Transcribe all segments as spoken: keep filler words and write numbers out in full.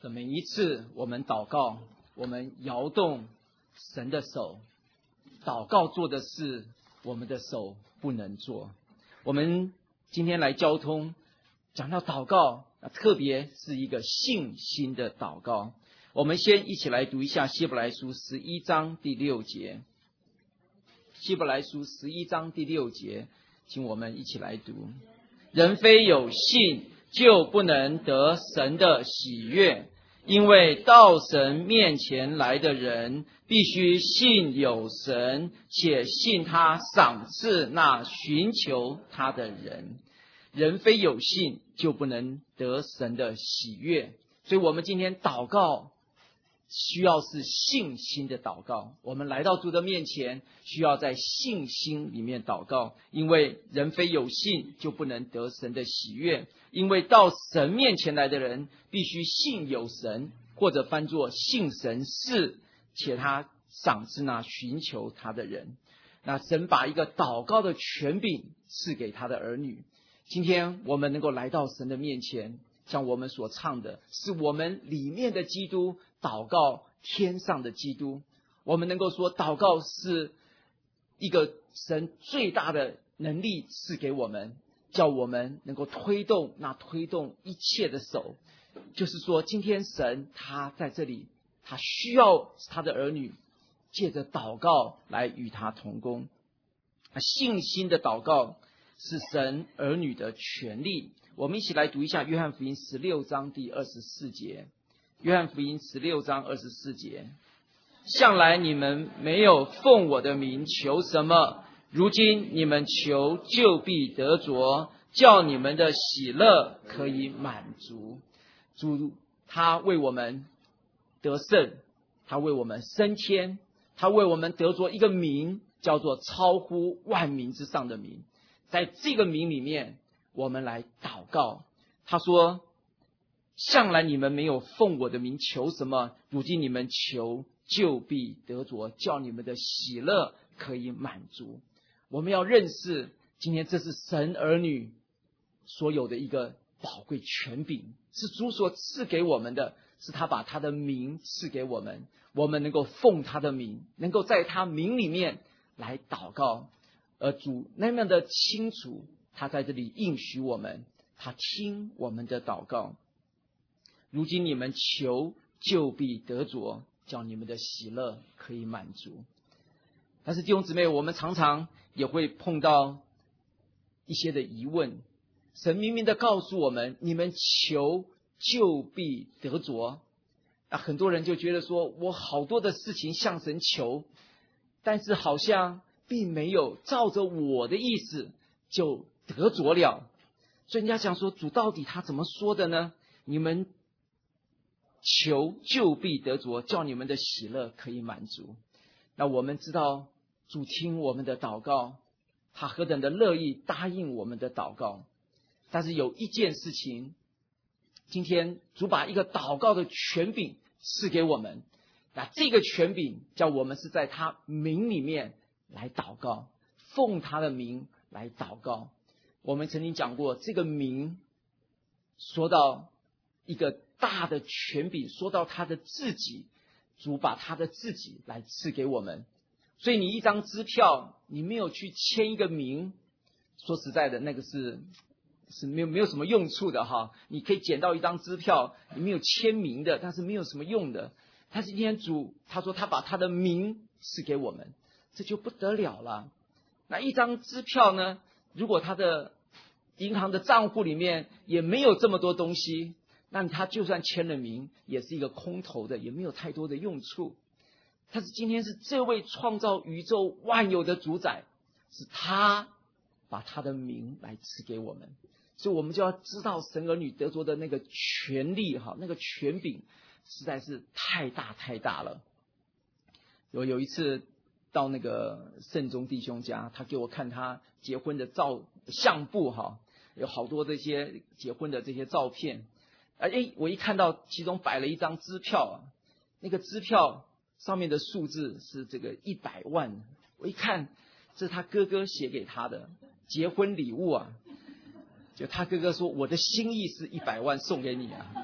的每一次我们祷告，我们摇动神的手，祷告做的事，我们的手不能做。我们今天来交通，讲到祷告，特别是一个信心的祷告。我们先一起来读一下希伯来书十一章第六节。希伯来书十一章第六节，请我们一起来读。人非有信，就不能得神的喜悦，因为到神面前来的人，必须信有神，且信他赏赐那寻求他的人。人非有信，就不能得神的喜悦。所以我们今天祷告需要是信心的祷告，我们来到主的面前，需要在信心里面祷告，因为人非有信，就不能得神的喜悦。因为到神面前来的人，必须信有神，或者翻作信神是，且他赏赐那寻求他的人。那神把一个祷告的权柄赐给他的儿女。今天我们能够来到神的面前，像我们所唱的，是我们里面的基督祷告天上的基督。我们能够说，祷告是一个神最大的能力赐给我们，叫我们能够推动那推动一切的手。就是说，今天神他在这里，他需要他的儿女借着祷告来与他同工。信心的祷告是神儿女的权利。我们一起来读一下约翰福音十六章第二十四节。约翰福音十六章二十四节，向来你们没有奉我的名求什么，如今你们求就必得着，叫你们的喜乐可以满足。主他为我们得胜，他为我们升天，他为我们得着一个名，叫做超乎万名之上的名。在这个名里面，我们来祷告。他说，向来你们没有奉我的名求什么，如今你们求就必得着，叫你们的喜乐可以满足。我们要认识，今天这是神儿女所有的一个宝贵权柄，是主所赐给我们的，是他把他的名赐给我们，我们能够奉他的名，能够在他名里面来祷告。而主那么的清楚，他在这里应许我们，他听我们的祷告。如今你们求就必得着，叫你们的喜乐可以满足。但是弟兄姊妹，我们常常也会碰到一些的疑问。神明明的告诉我们，你们求就必得着。那很多人就觉得说，我好多的事情向神求，但是好像并没有照着我的意思就得着了。所以人家想说，主到底他怎么说的呢？你们求就必得着，叫你们的喜乐可以满足。那我们知道主听我们的祷告，他何等的乐意答应我们的祷告。但是有一件事情，今天主把一个祷告的权柄赐给我们，那这个权柄叫我们是在他名里面来祷告，奉他的名来祷告。我们曾经讲过，这个名说到一个大的权柄，说到他的自己，主把他的自己来赐给我们。所以你一张支票，你没有去签一个名，说实在的，那个是是没有没有什么用处的哈。你可以捡到一张支票，你没有签名的，但是没有什么用的。但是今天主他说他把他的名赐给我们，这就不得了了。那一张支票呢，如果他的银行的账户里面也没有这么多东西，那他就算签了名，也是一个空头的，也没有太多的用处。但是今天是这位创造宇宙万有的主宰，是他把他的名来赐给我们，所以我们就要知道神儿女得着的那个权利哈，那个权柄实在是太大太大了。我有一次到那个圣宗弟兄家，他给我看他结婚的照相簿哈，有好多这些结婚的这些照片。哎，我一看到其中摆了一张支票啊，那个支票上面的数字是这个一百万。我一看，这是他哥哥写给他的结婚礼物啊。就他哥哥说，我的心意是一百万送给你啊。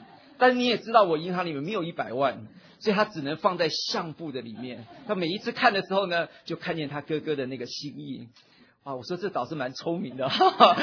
但是你也知道我银行里面没有一百万，所以他只能放在相簿的里面。他每一次看的时候呢，就看见他哥哥的那个心意。啊，我说这倒是蛮聪明的。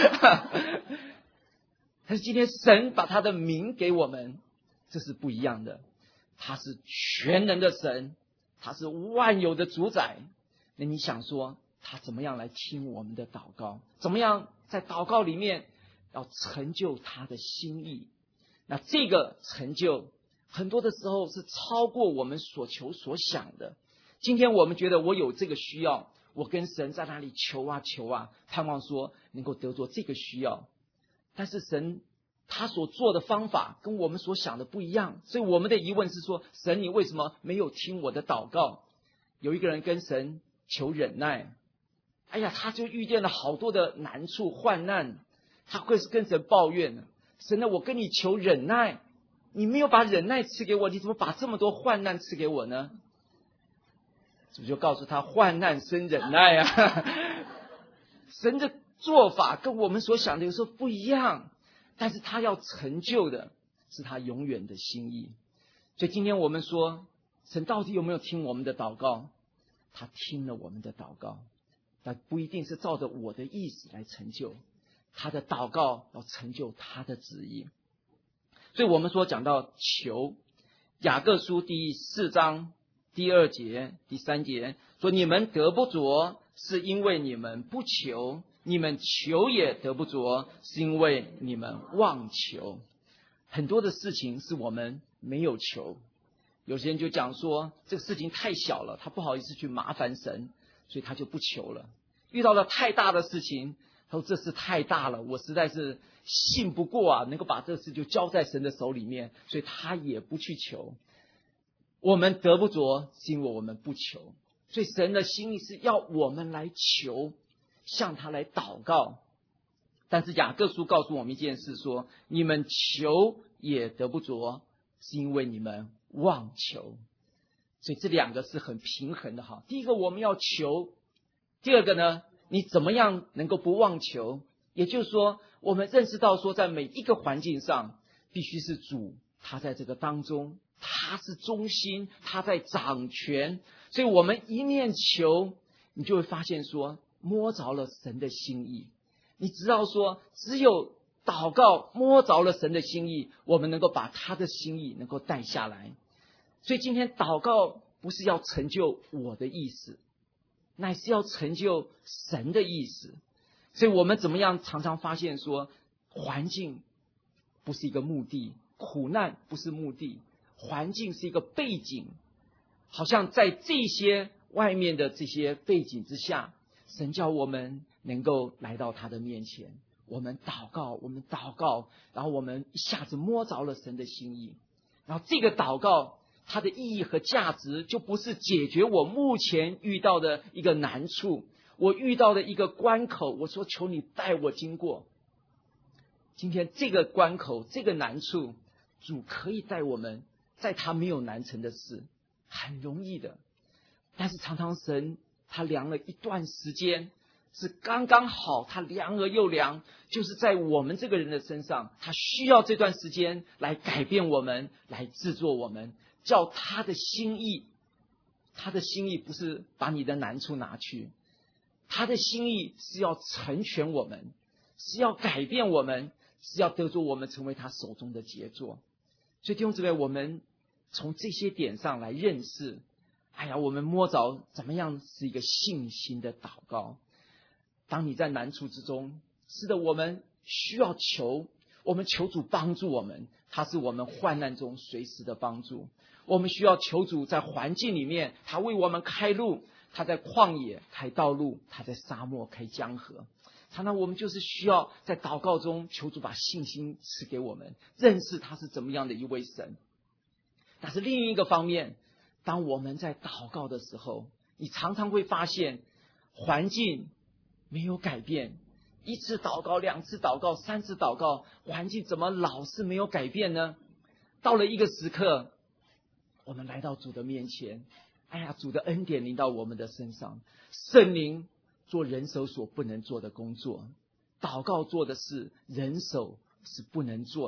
但是今天神把他的名给我们，这是不一样的。他是全能的神，他是万有的主宰。那你想说他怎么样来听我们的祷告？怎么样在祷告里面要成就他的心意？那这个成就很多的时候是超过我们所求所想的。今天我们觉得我有这个需要，我跟神在那里求啊求啊，盼望说能够得着这个需要。但是神他所做的方法跟我们所想的不一样，所以我们的疑问是说，神你为什么没有听我的祷告？有一个人跟神求忍耐，哎呀，他就遇见了好多的难处患难，他会是跟神抱怨，神呢，我跟你求忍耐，你没有把忍耐赐给我，你怎么把这么多患难赐给我呢？主就告诉他，患难生忍耐啊。神的做法跟我们所想的有时候不一样，但是他要成就的是他永远的心意。所以今天我们说，神到底有没有听我们的祷告？他听了我们的祷告，但不一定是照着我的意思来成就，他的祷告要成就他的旨意。所以我们说讲到求，雅各书第四章第二节第三节说，你们得不着是因为你们不求，你们求也得不着是因为你们妄求。很多的事情是我们没有求，有些人就讲说这个事情太小了，他不好意思去麻烦神，所以他就不求了。遇到了太大的事情，他说这事太大了，我实在是信不过啊，能够把这事就交在神的手里面，所以他也不去求。我们得不着是因为我们不求，所以神的心意是要我们来求，向他来祷告。但是雅各书告诉我们一件事，说你们求也得不着，是因为你们妄求。所以这两个是很平衡的哈。第一个我们要求，第二个呢，你怎么样能够不妄求？也就是说，我们认识到说，在每一个环境上，必须是主他在这个当中，他是中心，他在掌权。所以我们一念求，你就会发现说，摸着了神的心意。你知道说，只有祷告摸着了神的心意，我们能够把他的心意能够带下来。所以今天祷告不是要成就我的意思，乃是要成就神的意思。所以我们怎么样常常发现说，环境不是一个目的，苦难不是目的，环境是一个背景。好像在这些外面的这些背景之下，神叫我们能够来到他的面前，我们祷告，我们祷告，然后我们一下子摸着了神的心意。然后这个祷告它的意义和价值，就不是解决我目前遇到的一个难处，我遇到的一个关口，我说求你带我经过。今天这个关口，这个难处，主可以带我们，在他没有难成的事，很容易的。但是常常神他量了一段时间，是刚刚好，他量而又量，就是在我们这个人的身上，他需要这段时间来改变我们，来制作我们，叫他的心意。他的心意不是把你的难处拿去，他的心意是要成全我们，是要改变我们，是要得着我们成为他手中的杰作。所以弟兄姊妹，我们从这些点上来认识，哎呀，我们摸着怎么样是一个信心的祷告。当你在难处之中，是的，我们需要求，我们求主帮助我们，他是我们患难中随时的帮助。我们需要求主在环境里面，他为我们开路，他在旷野开道路，他在沙漠开江河。常常我们就是需要在祷告中求主把信心赐给我们，认识他是怎么样的一位神。但是另一个方面，当我们在祷告的时候，你常常会发现环境没有改变，一次祷告，两次祷告，三次祷告，环境怎么老是没有改变呢？到了一个时刻，我们来到主的面前，哎呀，主的恩典临到我们的身上，圣灵做人手所不能做的工作，祷告做的事人手是不能做的，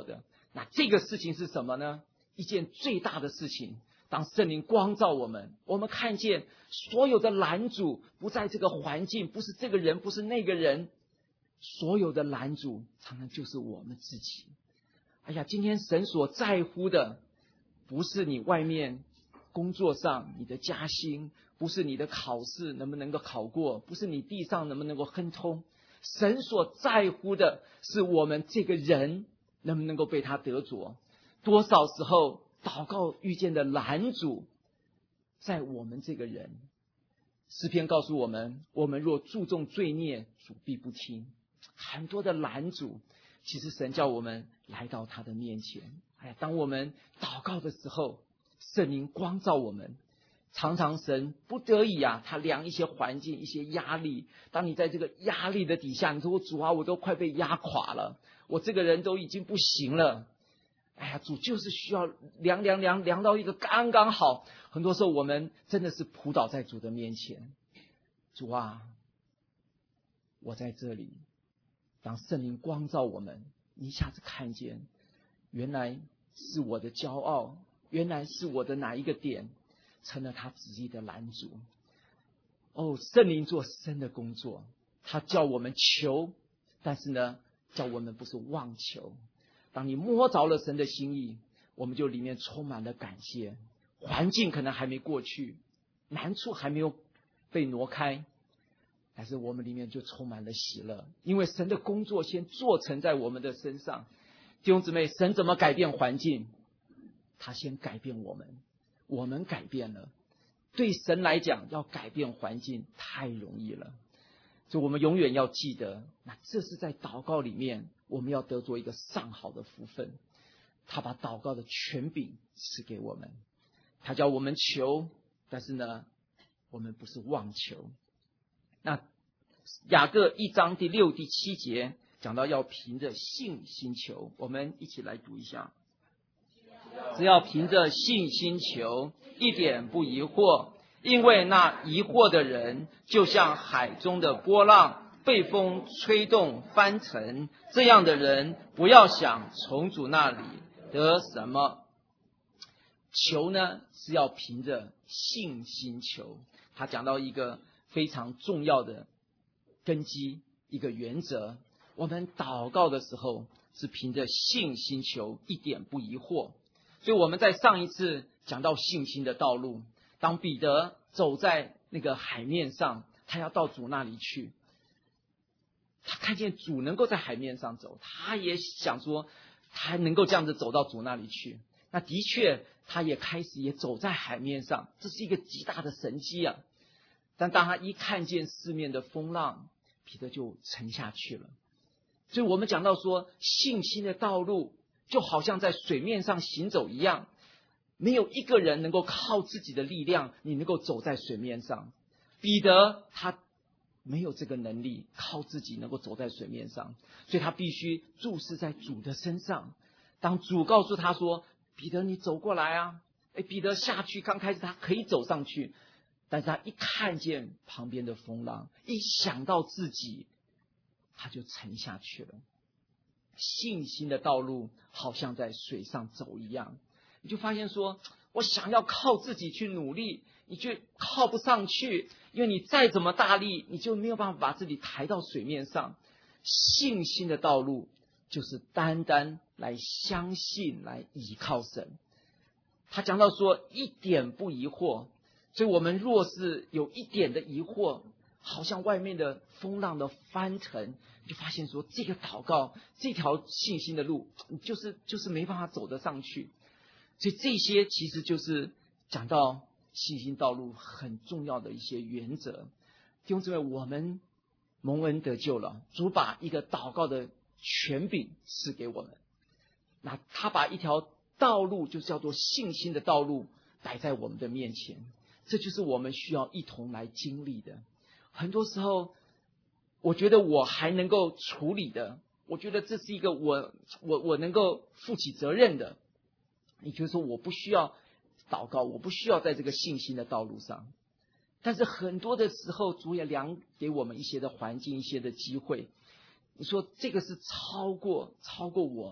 那这个事情是什么呢？一件最大的事情，当圣灵光照我们，我们看见所有的拦阻不在这个环境，不是这个人，不是那个人，所有的拦阻常常就是我们自己。哎呀，今天神所在乎的不是你外面工作上你的加薪，不是你的考试能不能够考过，不是你地上能不能够亨通，神所在乎的是我们这个人能不能够被他得着。多少时候祷告遇见的拦阻在我们这个人。诗篇告诉我们，我们若注重罪孽，主必不听。很多的拦阻，其实神叫我们来到他的面前。哎，当我们祷告的时候，圣灵光照我们，常常神不得已啊，他量一些环境，一些压力。当你在这个压力的底下，你说主啊，我都快被压垮了，我这个人都已经不行了。哎呀，主就是需要量量量量到一个刚刚好。很多时候我们真的是扑倒在主的面前，主啊，我在这里。当圣灵光照我们，一下子看见，原来是我的骄傲，原来是我的哪一个点成了他旨意的拦阻。哦，圣灵做深的工作，他叫我们求，但是呢，叫我们不是妄求。当你摸着了神的心意，我们就里面充满了感谢。环境可能还没过去，难处还没有被挪开，但是我们里面就充满了喜乐，因为神的工作先做成在我们的身上。弟兄姊妹，神怎么改变环境？他先改变我们，我们改变了。对神来讲，要改变环境太容易了。所以我们永远要记得，那这是在祷告里面我们要得着一个上好的福分。他把祷告的权柄赐给我们，他叫我们求，但是呢，我们不是妄求。那雅各一章第六第七节讲到要凭着信心求，我们一起来读一下。只要凭着信心求，一点不疑惑，因为那疑惑的人就像海中的波浪，被风吹动翻腾。这样的人不要想从主那里得什么。求呢是要凭着信心求，他讲到一个非常重要的根基，一个原则。我们祷告的时候是凭着信心求，一点不疑惑。所以我们在上一次讲到信心的道路，当彼得走在那个海面上，他要到主那里去，他看见主能够在海面上走，他也想说他能够这样子走到主那里去。那的确他也开始也走在海面上，这是一个极大的神迹啊。但当他一看见四面的风浪，彼得就沉下去了。所以我们讲到说，信心的道路就好像在水面上行走一样，没有一个人能够靠自己的力量你能够走在水面上。彼得他没有这个能力靠自己能够走在水面上，所以他必须注视在主的身上。当主告诉他说，彼得你走过来啊，诶彼得下去，刚开始他可以走上去，但是他一看见旁边的风浪，一想到自己，他就沉下去了。信心的道路好像在水上走一样，你就发现说，我想要靠自己去努力，你就靠不上去，因为你再怎么大力，你就没有办法把自己抬到水面上。信心的道路就是单单来相信，来依靠神。他讲到说一点不疑惑，所以我们若是有一点的疑惑，好像外面的风浪的翻腾，你就发现说这个祷告，这条信心的路，你就是就是没办法走得上去。所以这些其实就是讲到信心道路很重要的一些原则。弟兄姊妹，我们蒙恩得救了，主把一个祷告的权柄赐给我们，那他把一条道路就叫做信心的道路摆在我们的面前，这就是我们需要一同来经历的。很多时候我觉得我还能够处理的，我觉得这是一个我我我能够负起责任的，也就是说我不需要祷告，我不需要在这个信心的道路上。但是很多的时候主也量给我们一些的环境，一些的机会，你说这个是超过超过我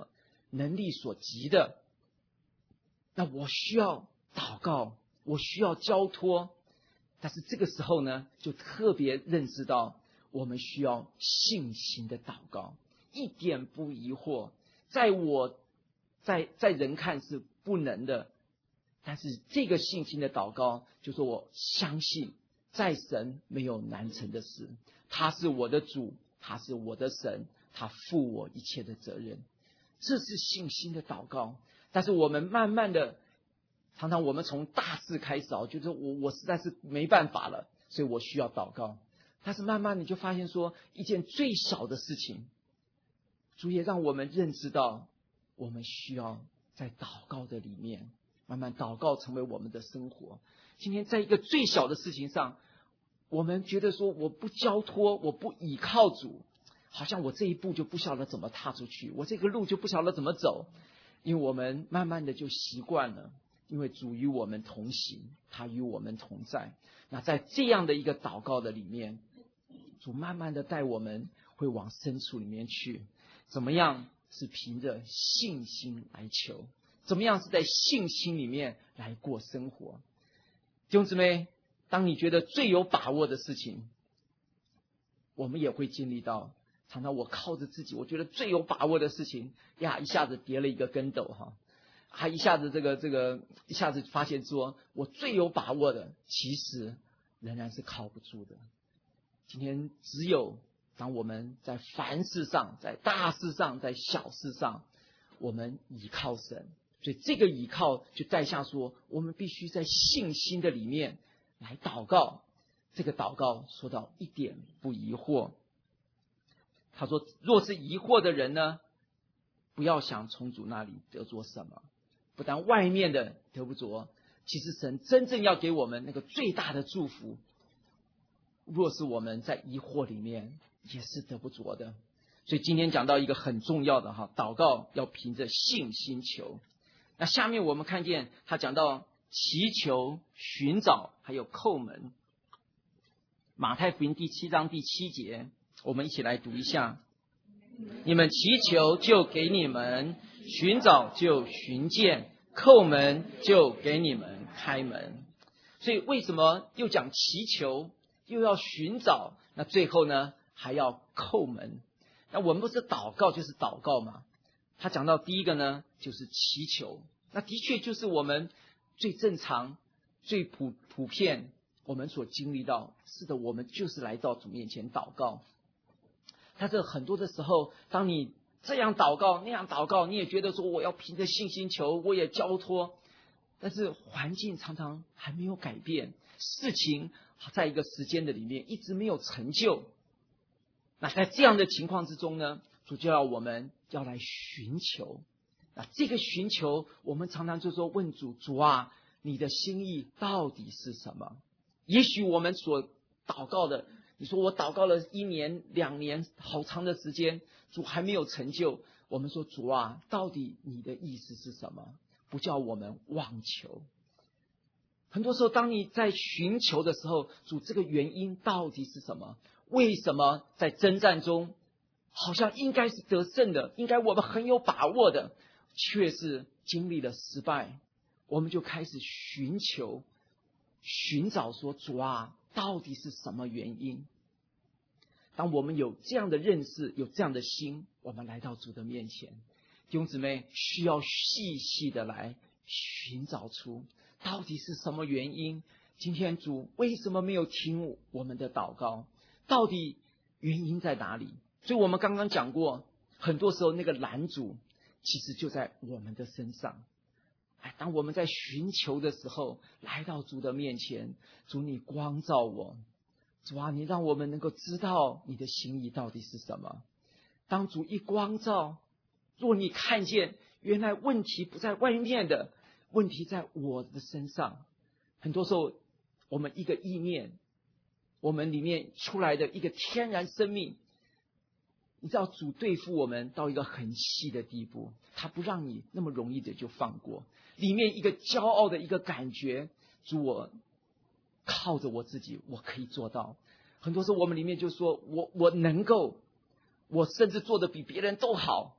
能力所及的，那我需要祷告，我需要交托。但是这个时候呢，就特别认识到我们需要信心的祷告，一点不疑惑。在我在在人看是不能的，但是这个信心的祷告，就说我相信在神没有难成的事，他是我的主，他是我的神，他负我一切的责任。这是信心的祷告。但是我们慢慢的，常常我们从大事开始啊，就是我我实在是没办法了，所以我需要祷告。但是慢慢你就发现说，一件最小的事情，主也让我们认知到，我们需要在祷告的里面，慢慢祷告成为我们的生活。今天在一个最小的事情上，我们觉得说我不交托，我不倚靠主，好像我这一步就不晓得怎么踏出去，我这个路就不晓得怎么走。因为我们慢慢的就习惯了，因为主与我们同行，他与我们同在。那在这样的一个祷告的里面，主慢慢的带我们会往深处里面去。怎么样是凭着信心来求？怎么样是在信心里面来过生活？弟兄姊妹，当你觉得最有把握的事情，我们也会经历到，常常我靠着自己，我觉得最有把握的事情呀，一下子跌了一个跟斗哈，还一下子这个这个一下子发现说我最有把握的，其实仍然是靠不住的。今天只有当我们在凡事上，在大事上，在小事上，我们倚靠神，所以这个倚靠就带下说，我们必须在信心的里面来祷告。这个祷告说到一点不疑惑。他说，若是疑惑的人呢，不要想从主那里得着什么，不但外面的得不着，其实神真正要给我们那个最大的祝福，若是我们在疑惑里面也是得不着的。所以今天讲到一个很重要的哈，祷告要凭着信心求。那下面我们看见他讲到祈求、寻找还有叩门。马太福音第七章第七节，我们一起来读一下。你们祈求就给你们，寻找就寻见，叩门就给你们开门。所以为什么又讲祈求，又要寻找，那最后呢还要叩门？那我们不是祷告就是祷告嘛？他讲到第一个呢就是祈求，那的确就是我们最正常最普普遍我们所经历到，是的，我们就是来到主面前祷告。但是很多的时候，当你这样祷告那样祷告，你也觉得说我要凭着信心求，我也交托，但是环境常常还没有改变，事情在一个时间的里面一直没有成就。那在这样的情况之中呢，主就要我们要来寻求。那这个寻求，我们常常就说问主，主啊，你的心意到底是什么？也许我们所祷告的，你说我祷告了一年两年好长的时间，主还没有成就，我们说主啊，到底你的意思是什么？不叫我们妄求。很多时候当你在寻求的时候，主这个原因到底是什么？为什么在征战中好像应该是得胜的，应该我们很有把握的，却是经历了失败？我们就开始寻求寻找说，主啊，到底是什么原因？当我们有这样的认识，有这样的心，我们来到主的面前，弟兄姊妹需要细细的来寻找出到底是什么原因。今天主为什么没有听我们的祷告？到底原因在哪里？所以我们刚刚讲过，很多时候那个拦阻其实就在我们的身上。哎，当我们在寻求的时候，来到主的面前，主你光照我，主啊，你让我们能够知道你的心意到底是什么。当主一光照，若你看见原来问题不在外面的，问题在我的身上。很多时候我们一个意念，我们里面出来的一个天然生命，你知道主对付我们到一个很细的地步，他不让你那么容易的就放过。里面一个骄傲的一个感觉，主我靠着我自己我可以做到。很多时候我们里面就说我我能够，我甚至做得比别人都好，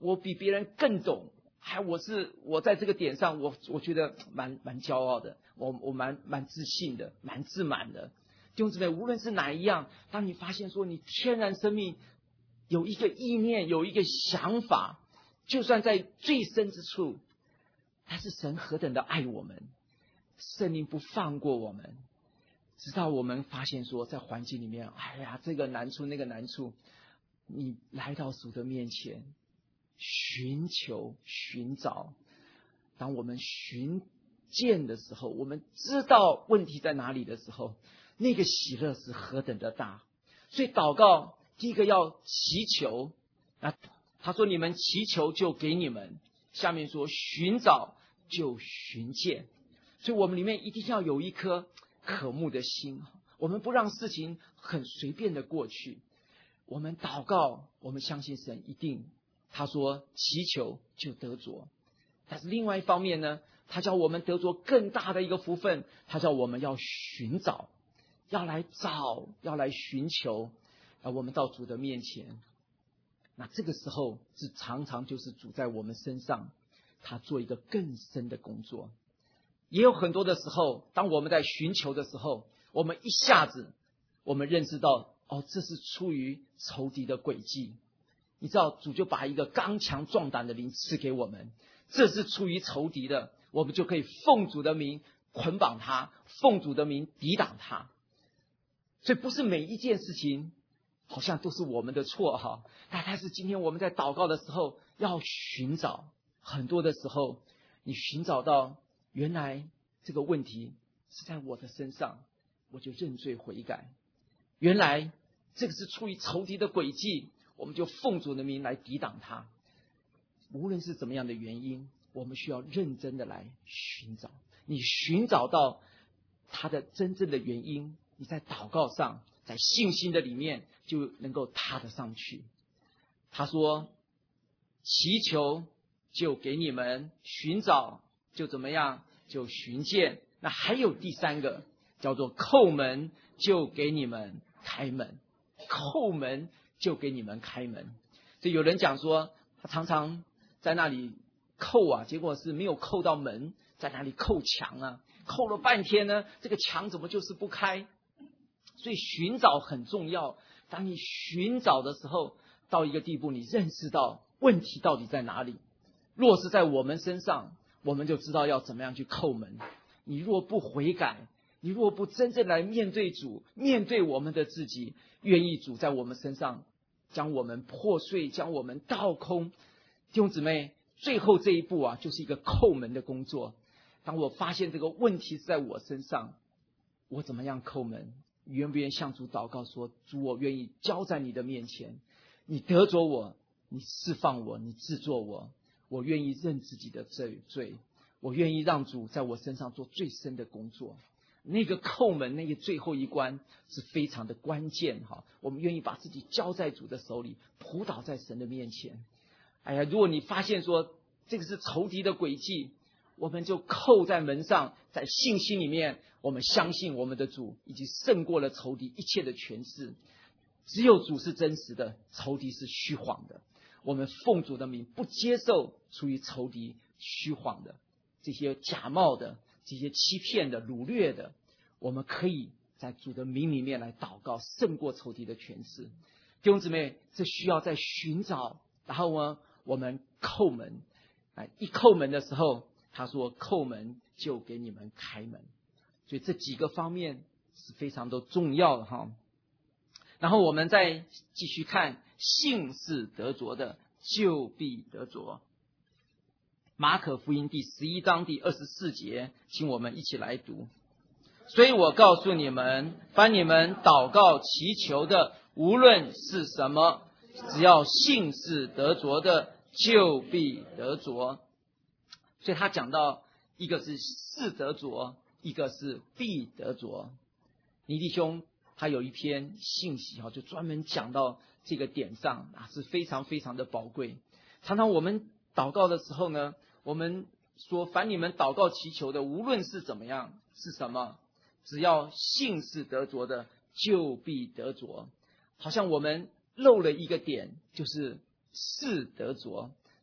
我比别人更懂，还我是我在这个点上，我我觉得蛮蛮骄傲的，我我蛮蛮自信的，蛮自满的。弟兄姊妹，无论是哪一样，当你发现说你天然生命有一个意念，有一个想法，就算在最深之处，但是神何等的爱我们，圣灵不放过我们，直到我们发现说，在环境里面，哎呀，这个难处那个难处，你来到主的面前，寻求寻找。当我们寻见的时候，我们知道问题在哪里的时候，那个喜乐是何等的大。所以祷告第一个要祈求，那他说你们祈求就给你们，下面说寻找就寻见。所以我们里面一定要有一颗渴慕的心，我们不让事情很随便的过去。我们祷告，我们相信神一定，他说祈求就得着。但是另外一方面呢，他叫我们得着更大的一个福分，他叫我们要寻找，要来找，要来寻求，而我们到主的面前。那这个时候是常常就是主在我们身上，他做一个更深的工作。也有很多的时候，当我们在寻求的时候，我们一下子我们认识到，哦，这是出于仇敌的诡计。你知道，主就把一个刚强壮胆的灵赐给我们，这是出于仇敌的，我们就可以奉主的名捆绑他，奉主的名抵挡他。所以不是每一件事情好像都是我们的错哈，但是今天我们在祷告的时候要寻找，很多的时候你寻找到原来这个问题是在我的身上，我就认罪悔改。原来这个是出于仇敌的诡计，我们就奉主的名来抵挡他。无论是怎么样的原因，我们需要认真的来寻找。你寻找到他的真正的原因，你在祷告上，在信心的里面就能够踏得上去。他说祈求就给你们，寻找就怎么样，就寻见。那还有第三个叫做叩门就给你们开门，叩门就给你们开门。所以有人讲说，他常常在那里叩啊，结果是没有叩到门，在那里叩墙啊，叩了半天呢，这个墙怎么就是不开？所以寻找很重要。当你寻找的时候，到一个地步，你认识到问题到底在哪里。若是在我们身上，我们就知道要怎么样去叩门。你若不悔改，你若不真正来面对主，面对我们的自己，愿意主在我们身上将我们破碎，将我们倒空。弟兄姊妹，最后这一步啊，就是一个叩门的工作。当我发现这个问题是在我身上，我怎么样叩门？你愿不愿意向主祷告说，主，我愿意交在你的面前，你得着我，你释放我，你制作我，我愿意认自己的罪罪，我愿意让主在我身上做最深的工作。那个叩门，那个最后一关是非常的关键哈。我们愿意把自己交在主的手里，扑倒在神的面前。哎呀，如果你发现说这个是仇敌的诡计，我们就叩在门上，在信心里面，我们相信我们的主已经胜过了仇敌一切的权势。只有主是真实的，仇敌是虚谎的。我们奉主的名，不接受出于仇敌虚谎的这些假冒的、这些欺骗的、掳掠的。我们可以在主的名里面来祷告，胜过仇敌的权势。弟兄姊妹，这需要在寻找，然后呢，我们叩门。一叩门的时候，他说叩门就给你们开门。所以这几个方面是非常的重要的哈。然后我们再继续看，信是得着的，就必得着。马可福音第十一章第二十四节，请我们一起来读。所以我告诉你们，凡你们祷告祈求的，无论是什么，只要信是得着的，就必得着。所以他讲到一个是是得着，一个是必得着。倪弟兄他有一篇信息就专门讲到这个点上啊，是非常非常的宝贵。常常我们祷告的时候呢，我们说凡你们祷告祈求的，无论是怎么样是什么，只要信是得着的，就必得着。好像我们漏了一个点，就是是得着。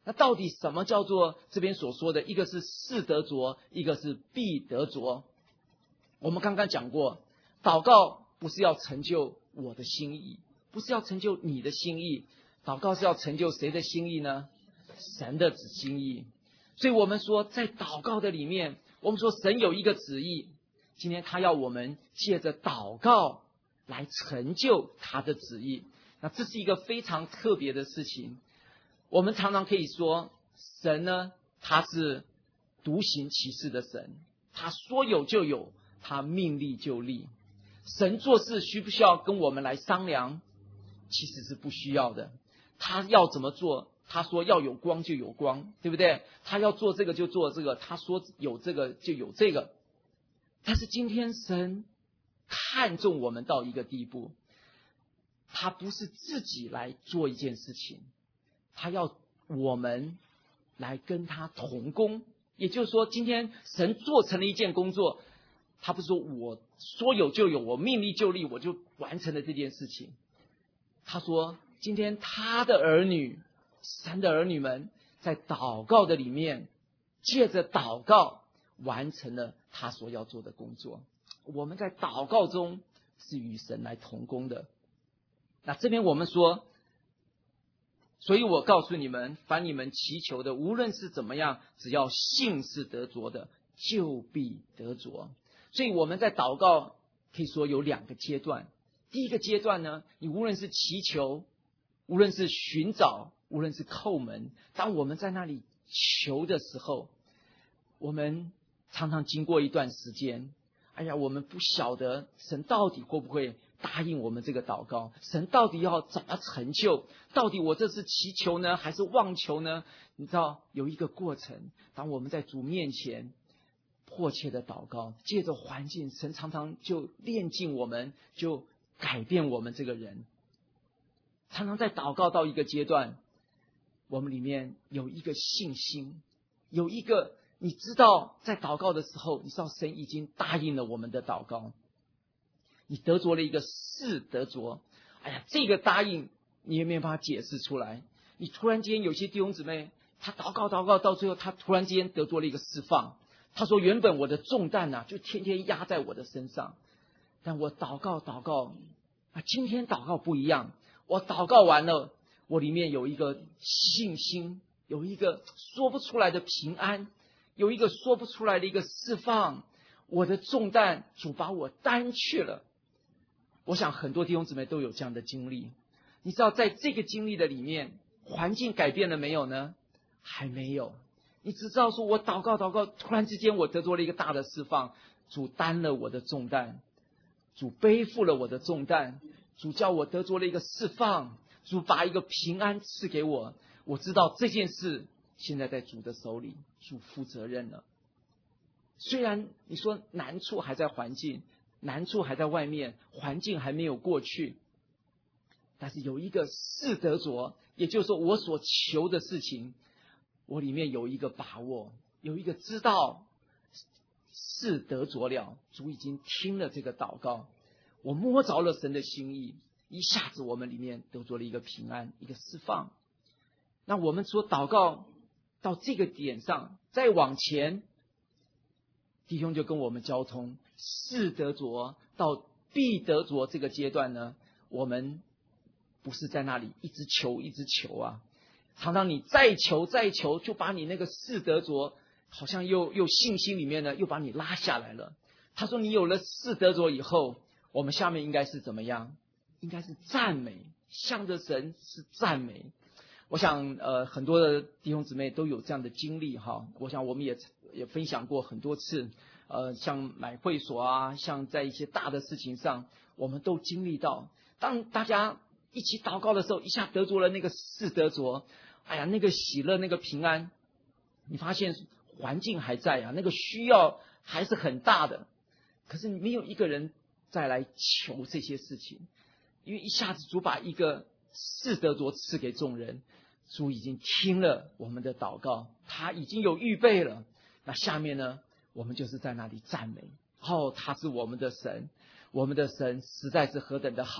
那到底什么叫做这边所说的，一个是是得着，一个是必得着？我们刚刚讲过，祷告不是要成就我的心意，不是要成就你的心意，祷告是要成就谁的心意呢？神的心意。所以我们说，在祷告的里面，我们说神有一个旨意，今天他要我们借着祷告来成就他的旨意。那这是一个非常特别的事情。我们常常可以说，神呢，他是独行其事的神，他说有就有，他命立就立。神做事需不需要跟我们来商量？其实是不需要的。他要怎么做，他说要有光就有光，对不对？他要做这个就做这个，他说有这个就有这个。但是今天神看重我们到一个地步，他不是自己来做一件事情，他要我们来跟他同工。也就是说，今天神做成了一件工作，他不是说我说有就有，我命立就立，我就完成了这件事情。他说今天他的儿女，神的儿女们在祷告的里面，借着祷告完成了他所要做的工作。我们在祷告中是与神来同工的。那这边我们说，所以我告诉你们，凡你们祈求的，无论是怎么样，只要信是得着的，就必得着。所以我们在祷告可以说有两个阶段。第一个阶段呢，你无论是祈求，无论是寻找，无论是叩门，当我们在那里求的时候，我们常常经过一段时间，哎呀，我们不晓得神到底会不会答应我们这个祷告，神到底要怎么成就，到底我这是祈求呢还是妄求呢？你知道有一个过程，当我们在主面前迫切的祷告，借着环境，神常常就炼净我们，就改变我们这个人。常常在祷告到一个阶段，我们里面有一个信心，有一个你知道在祷告的时候，你知道神已经答应了我们的祷告，你得着了一个是得着。哎呀，这个答应你也没有办法解释出来。你突然间有些弟兄姊妹，他祷告祷告到最后，他突然间得着了一个释放。他说原本我的重担啊，就天天压在我的身上，但我祷告祷告啊，今天祷告不一样，我祷告完了，我里面有一个信心，有一个说不出来的平安，有一个说不出来的一个释放。我的重担主把我担去了。我想很多弟兄姊妹都有这样的经历。你知道在这个经历的里面，环境改变了没有呢？还没有。你只知道说我祷告祷告，突然之间我得着了一个大的释放，主担了我的重担，主背负了我的重担，主叫我得着了一个释放，主把一个平安赐给我。我知道这件事现在在主的手里，主负责任了。虽然你说难处还在环境，难处还在外面，环境还没有过去，但是有一个是得着，也就是说我所求的事情，我里面有一个把握，有一个知道是得着了。主已经听了这个祷告，我摸着了神的心意，一下子我们里面得着了一个平安，一个释放。那我们说祷告到这个点上，再往前，弟兄就跟我们交通，是得着到必得着这个阶段呢，我们不是在那里一直求一直求啊，常常你再求再求，就把你那个是得着好像又又信心里面呢又把你拉下来了。他说你有了是得着以后，我们下面应该是怎么样？应该是赞美，向着神是赞美。我想呃很多的弟兄姊妹都有这样的经历哈，我想我们也也分享过很多次，呃像买会所啊，像在一些大的事情上，我们都经历到，当大家一起祷告的时候，一下得着了那个是得着，哎呀那个喜乐那个平安，你发现环境还在啊，那个需要还是很大的，可是没有一个人再来求这些事情，因为一下子主把一个是得着赐给众人，主已经听了我们的祷告，他已经有预备了。那下面呢，我们就是在那里赞美，哦，他是我们的神，我们的神实在是何等的好，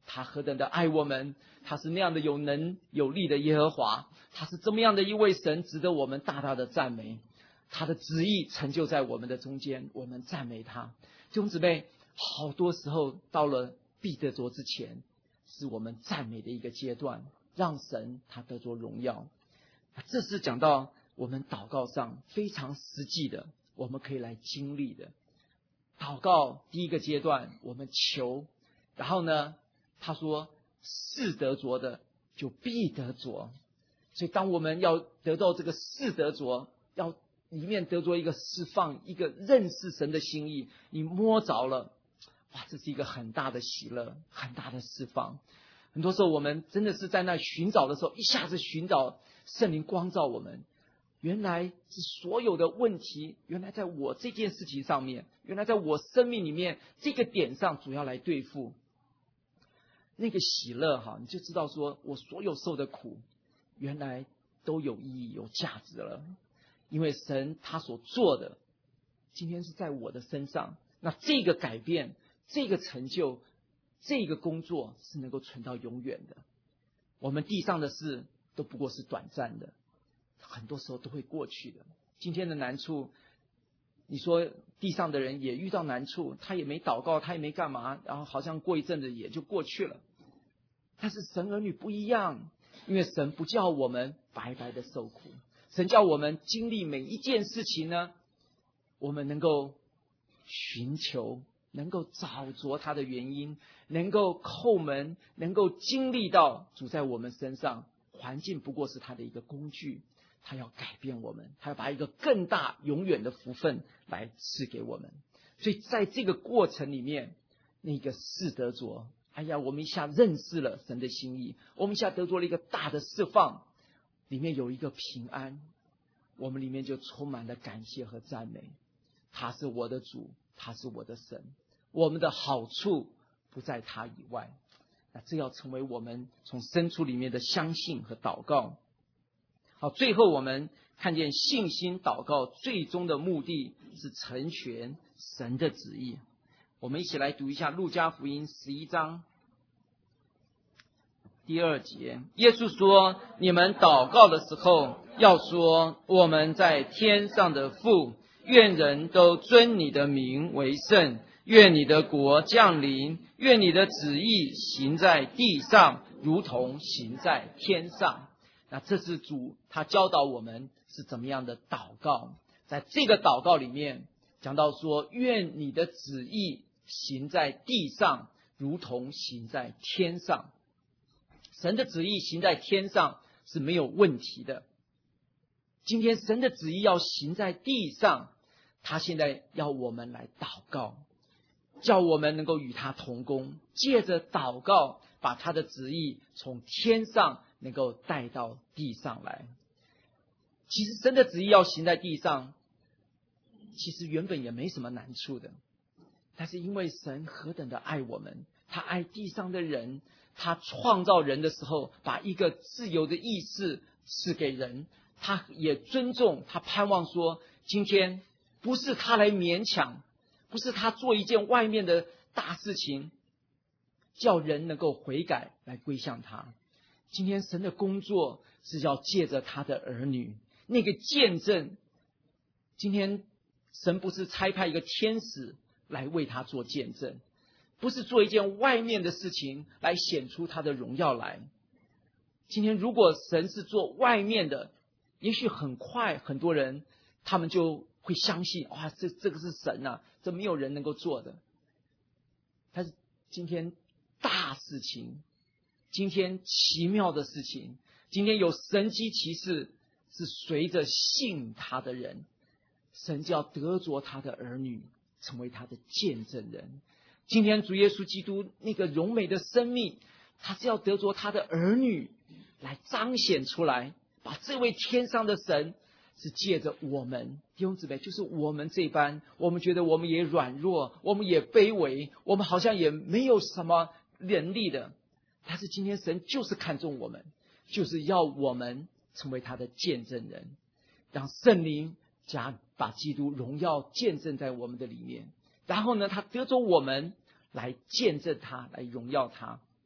他何等的爱我们，他是那样的有能有力的耶和华，他是这么样的一位神，值得我们大大的赞美。他的旨意成就在我们的中间，我们赞美他。弟兄姊妹，好多时候到了必得着之前，是我们赞美的一个阶段，让神他得着荣耀。这是讲到我们祷告上非常实际的，我们可以来经历的。祷告第一个阶段，我们求，然后呢，他说是得着的就必得着。所以当我们要得到这个是得着，要里面得着一个释放，一个认识神的心意，你摸着了，哇，这是一个很大的喜乐，很大的释放。很多时候我们真的是在那寻找的时候，一下子寻找圣灵光照我们，原来是所有的问题，原来在我这件事情上面，原来在我生命里面这个点上主要来对付那个喜乐哈，你就知道说我所有受的苦原来都有意义有价值了。因为神他所做的今天是在我的身上，那这个改变，这个成就，这个工作是能够存到永远的。我们地上的事都不过是短暂的，很多时候都会过去的。今天的难处，你说地上的人也遇到难处，他也没祷告，他也没干嘛，然后好像过一阵子也就过去了。但是神儿女不一样，因为神不叫我们白白的受苦，神叫我们经历每一件事情呢，我们能够寻求，能够找着他的原因，能够叩门，能够经历到主在我们身上。环境不过是他的一个工具，他要改变我们，他要把一个更大永远的福分来赐给我们。所以在这个过程里面，那个是得着，哎呀，我们一下认识了神的心意，我们一下得着了一个大的释放，里面有一个平安，我们里面就充满了感谢和赞美。他是我的主，他是我的神，我们的好处不在他以外。那这要成为我们从深处里面的相信和祷告。好，最后我们看见信心祷告最终的目的是成全神的旨意。我们一起来读一下路加福音十一章第二节，耶稣说，你们祷告的时候要说，我们在天上的父，愿人都尊你的名为圣，愿你的国降临，愿你的旨意行在地上，如同行在天上。那这是主他教导我们是怎么样的祷告。在这个祷告里面讲到说，愿你的旨意行在地上，如同行在天上。神的旨意行在天上是没有问题的。今天神的旨意要行在地上，他现在要我们来祷告，叫我们能够与他同工，借着祷告把他的旨意从天上能够带到地上来。其实神的旨意要行在地上，其实原本也没什么难处的，但是因为神何等的爱我们，他爱地上的人，他创造人的时候把一个自由的意识赐给人，他也尊重，他盼望说，今天不是他来勉强，不是他做一件外面的大事情叫人能够悔改来归向他。今天神的工作是要借着他的儿女那个见证。今天神不是差派一个天使来为他做见证，不是做一件外面的事情来显出他的荣耀来。今天如果神是做外面的，也许很快很多人他们就会相信，哇，这这个是神啊，这没有人能够做的。但是今天大事情，今天奇妙的事情，今天有神迹奇事，是随着信他的人，神就要得着他的儿女，成为他的见证人。今天主耶稣基督那个荣美的生命，他是要得着他的儿女来彰显出来，把这位天上的神是借着我们弟兄姊妹，就是我们这般，我们觉得我们也软弱，我们也卑微，我们好像也没有什么能力的，但是今天神就是看重我们，就是要我们成为他的见证人，让圣灵加把基督荣耀见证在我们的里面，然后呢他得着我们来见证他，来荣耀他。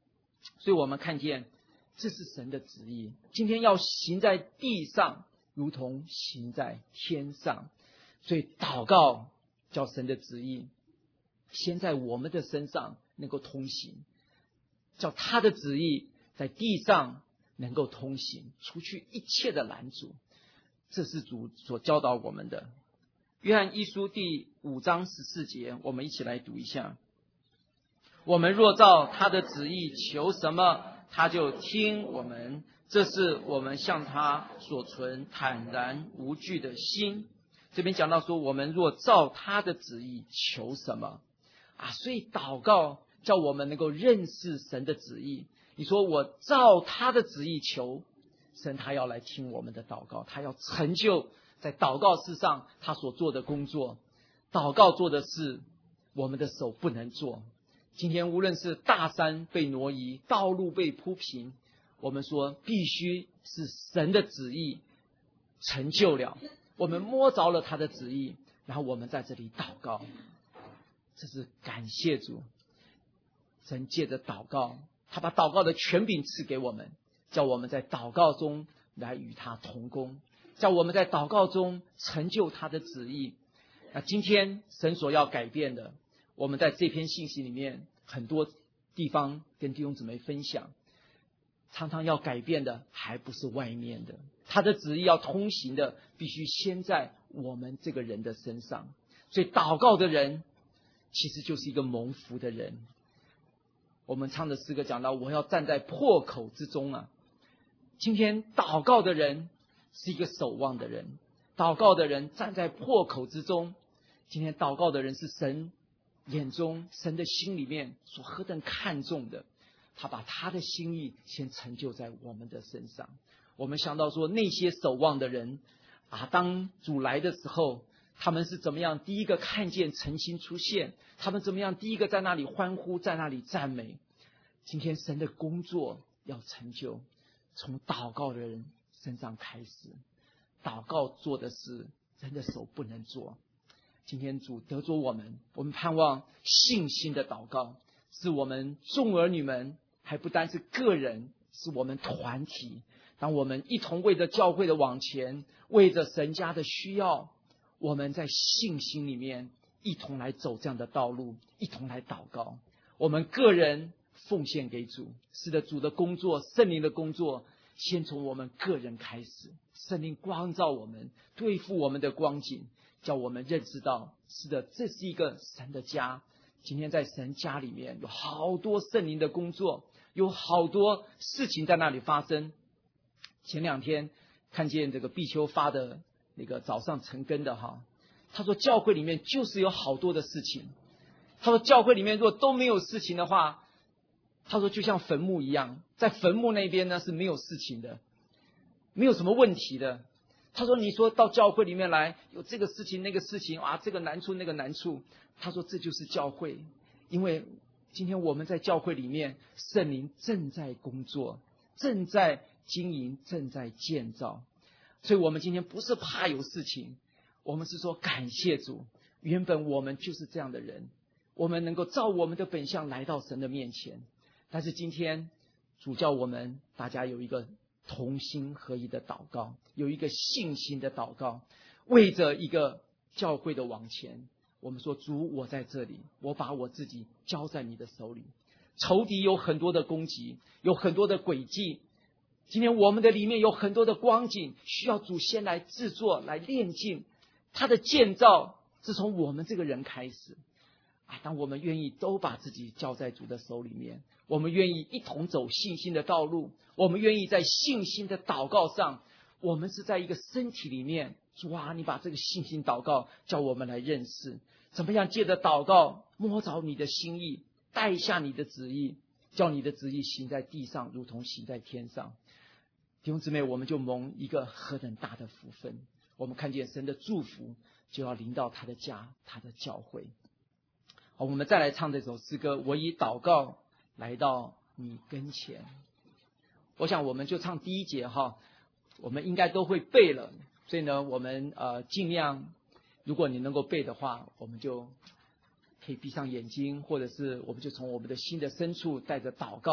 所以我们看见这是神的旨意，今天要行在地上如同行在天上。所以祷告叫神的旨意先在我们的身上能够通行，叫他的旨意在地上能够通行，除去一切的拦阻。这是主所教导我们的。约翰一书第五章十四节，我们一起来读一下。我们若照他的旨意求什么，他就听我们，这是我们向他所存坦然无惧的心。这边讲到说，我们若照他的旨意求什么啊，所以祷告叫我们能够认识神的旨意。你说我照他的旨意求，神他要来听我们的祷告，他要成就在祷告事上他所做的工作。祷告做的事，我们的手不能做。今天无论是大山被挪移，道路被铺平，我们说必须是神的旨意成就了，我们摸着了他的旨意，然后我们在这里祷告。这是感谢主，神借着祷告，他把祷告的权柄赐给我们，叫我们在祷告中来与他同工，叫我们在祷告中成就他的旨意。那今天神所要改变的，我们在这篇信息里面很多地方跟弟兄姊妹分享，常常要改变的还不是外面的，他的旨意要通行的必须先在我们这个人的身上。所以祷告的人其实就是一个蒙福的人。我们唱的诗歌讲到，我要站在破口之中啊。今天祷告的人是一个守望的人，祷告的人站在破口之中。今天祷告的人是神眼中神的心里面所何等看重的，他把他的心意先成就在我们的身上。我们想到说，那些守望的人啊，当主来的时候，他们是怎么样第一个看见晨星出现，他们怎么样第一个在那里欢呼，在那里赞美。今天神的工作要成就，从祷告的人身上开始。祷告做的事，人的手不能做。今天主得着我们，我们盼望信心的祷告，是我们众儿女们，还不单是个人，是我们团体。当我们一同为着教会的往前，为着神家的需要，我们在信心里面一同来走这样的道路，一同来祷告。我们个人奉献给主，是的，主的工作，圣灵的工作先从我们个人开始。圣灵光照我们，对付我们的光景，叫我们认识到，是的，这是一个神的家。今天在神家里面有好多圣灵的工作，有好多事情在那里发生。前两天看见这个碧秋发的那个早上晨更的哈，他说教会里面就是有好多的事情。他说教会里面如果都没有事情的话，他说就像坟墓一样，在坟墓那边呢是没有事情的，没有什么问题的。他说你说到教会里面来，有这个事情那个事情啊，这个难处那个难处，他说这就是教会。因为今天我们在教会里面，圣灵正在工作，正在经营，正在建造。所以我们今天不是怕有事情，我们是说感谢主，原本我们就是这样的人，我们能够照我们的本相来到神的面前。但是今天主叫我们大家有一个同心合一的祷告，有一个信心的祷告，为着一个教会的往前，我们说主，我在这里，我把我自己交在你的手里。仇敌有很多的攻击，有很多的诡计，今天我们的里面有很多的光景，需要主先来制作，来炼净。他的建造是从我们这个人开始啊！当我们愿意都把自己交在主的手里面，我们愿意一同走信心的道路，我们愿意在信心的祷告上，我们是在一个身体里面。主啊，你把这个信心祷告叫我们来认识，怎么样借着祷告摸着你的心意，带下你的旨意，叫你的旨意行在地上如同行在天上。弟兄姊妹，我们就蒙一个何等大的福分，我们看见神的祝福就要临到他的家，他的教会。好，我们再来唱这首诗歌，我以祷告来到你跟前。我想我们就唱第一节哈，我们应该都会背了，所以呢我们呃尽量，如果你能够背的话，我们就可以闭上眼睛，或者是我们就从我们的心的深处带着祷告，我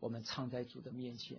我们唱在主的面前。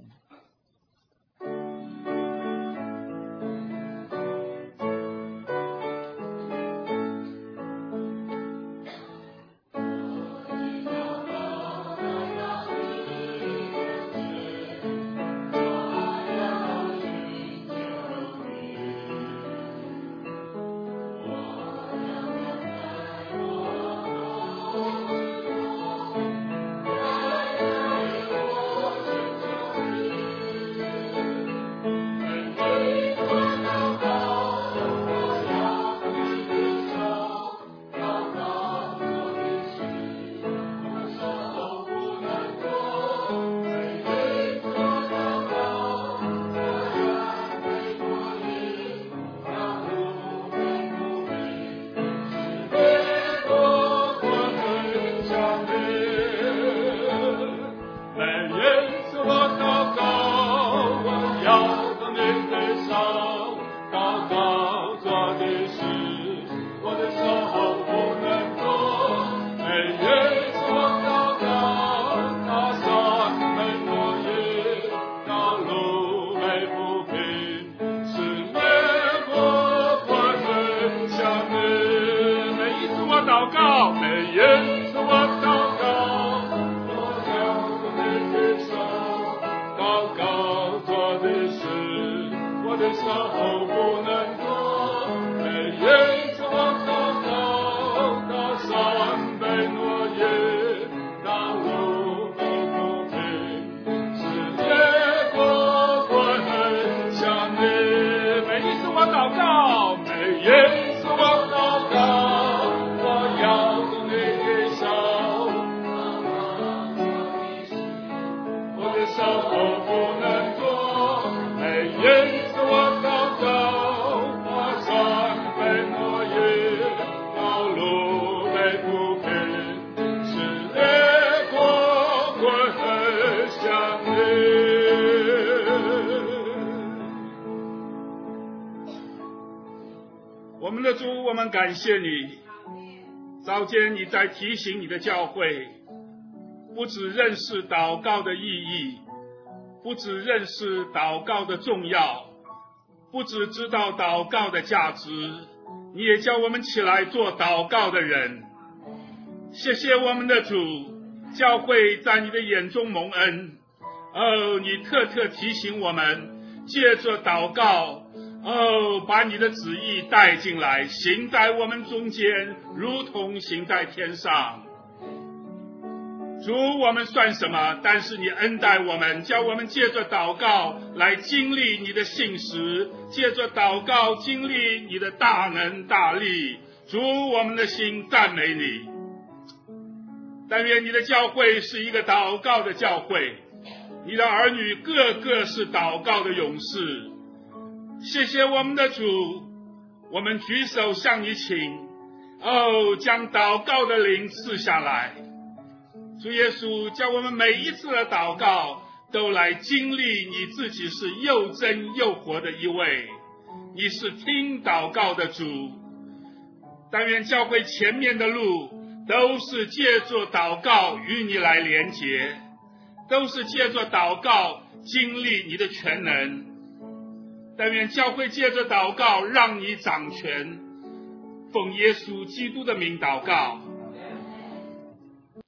我们的主，我们感谢你，早间你在提醒你的教会，不只认识祷告的意义，不只认识祷告的重要，不只知道祷告的价值，你也叫我们起来做祷告的人。谢谢我们的主，教会在你的眼中蒙恩。哦，你特特提醒我们，借着祷告，哦，把你的旨意带进来，行在我们中间，如同行在天上。主，我们算什么？但是你恩待我们，叫我们借着祷告来经历你的信实，借着祷告经历你的大能大力。主，我们的心赞美你。但愿你的教会是一个祷告的教会，你的儿女个个是祷告的勇士。谢谢我们的主，我们举手向你请，哦，将祷告的灵赐下来。主耶稣，叫我们每一次的祷告都来经历你自己是又真又活的一位，你是听祷告的主。但愿教会前面的路都是借着祷告与你来连结，都是借着祷告经历你的全能。但愿教会借着祷告让你掌权，奉耶稣基督的名祷告。